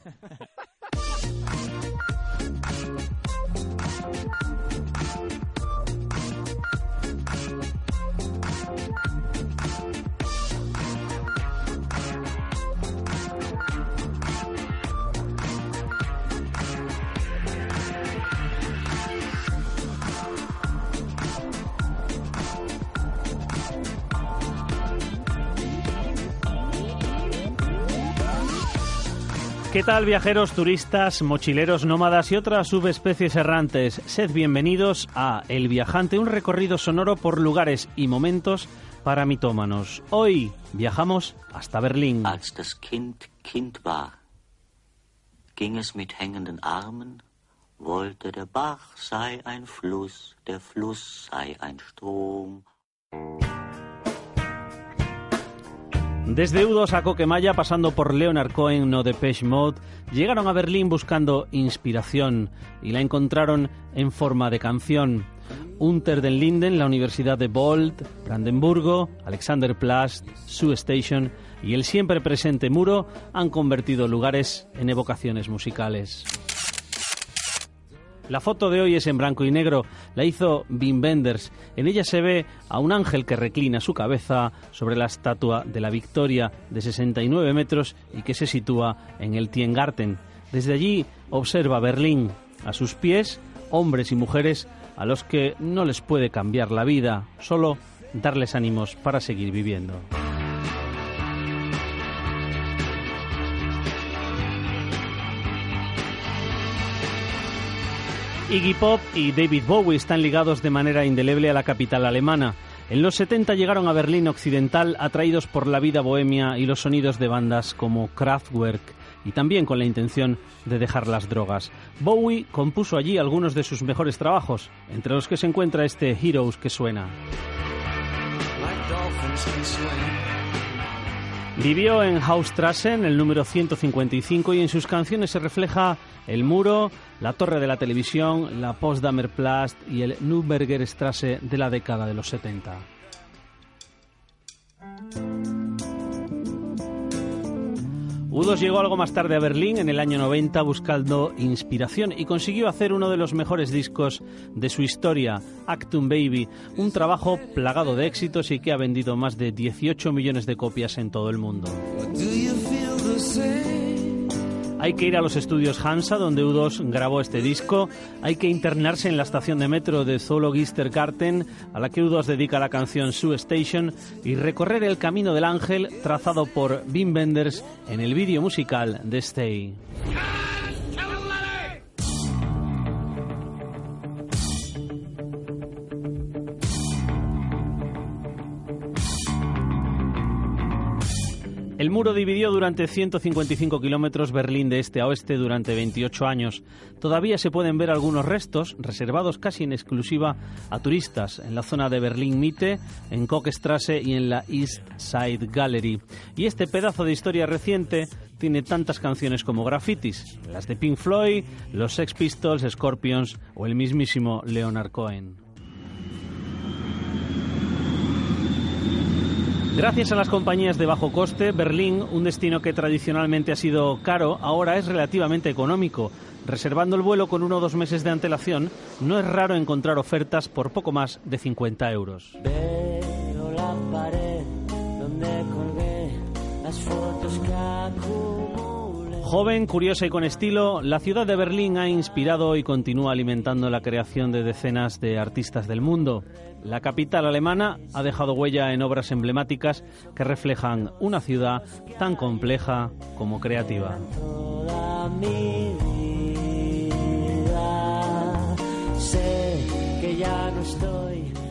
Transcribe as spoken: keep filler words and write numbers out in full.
¿Qué tal, viajeros, turistas, mochileros, nómadas y otras subespecies errantes? Sed bienvenidos a El Viajante, un recorrido sonoro por lugares y momentos para mitómanos. Hoy viajamos hasta Berlín. Als das Kind Kind war, ging es mit hängenden Armen, wollte der Bach sei ein Fluss, der Fluss sei ein Strom. Desde U dos a Coquemaya, pasando por Leonard Cohen o Depeche Mode, llegaron a Berlín buscando inspiración y la encontraron en forma de canción. Unter den Linden, la Universidad de Bold, Brandenburgo, Alexanderplatz, Zoo Station y el siempre presente muro han convertido lugares en evocaciones musicales. La foto de hoy es en blanco y negro, la hizo Wim Wenders. En ella se ve a un ángel que reclina su cabeza sobre la estatua de la Victoria de sesenta y nueve metros y que se sitúa en el Tiergarten. Desde allí observa Berlín. A sus pies, hombres y mujeres a los que no les puede cambiar la vida, solo darles ánimos para seguir viviendo. Iggy Pop y David Bowie están ligados de manera indeleble a la capital alemana. En los setenta llegaron a Berlín Occidental atraídos por la vida bohemia y los sonidos de bandas como Kraftwerk, y también con la intención de dejar las drogas. Bowie compuso allí algunos de sus mejores trabajos, entre los que se encuentra este Heroes que suena. Vivió en Hausstraße, en el número ciento cincuenta y cinco, y en sus canciones se refleja el muro, la torre de la televisión, la Potsdamer Platz y el Nürnberger Straße de la década de los setenta. U dos llegó algo más tarde a Berlín, en el año noventa, buscando inspiración y consiguió hacer uno de los mejores discos de su historia, Achtung Baby, un trabajo plagado de éxitos y que ha vendido más de dieciocho millones de copias en todo el mundo. Hay que ir a los estudios Hansa, donde U dos grabó este disco. Hay que internarse en la estación de metro de Zoologistergarten, a la que U dos dedica la canción Zoo Station, y recorrer el camino del ángel trazado por Wim Wenders en el vídeo musical de Stay. El muro dividió durante ciento cincuenta y cinco kilómetros Berlín de este a oeste durante veintiocho años. Todavía se pueden ver algunos restos, reservados casi en exclusiva a turistas, en la zona de Berlín-Mitte, en Kochstraße y en la East Side Gallery. Y este pedazo de historia reciente tiene tantas canciones como grafitis, las de Pink Floyd, los Sex Pistols, Scorpions o el mismísimo Leonard Cohen. Gracias a las compañías de bajo coste, Berlín, un destino que tradicionalmente ha sido caro, ahora es relativamente económico. Reservando el vuelo con uno o dos meses de antelación, no es raro encontrar ofertas por poco más de cincuenta euros. Veo la pared donde colgué las fotos que acumulé. Joven, curiosa y con estilo, la ciudad de Berlín ha inspirado y continúa alimentando la creación de decenas de artistas del mundo. La capital alemana ha dejado huella en obras emblemáticas que reflejan una ciudad tan compleja como creativa. Toda mi vida, sé que ya no estoy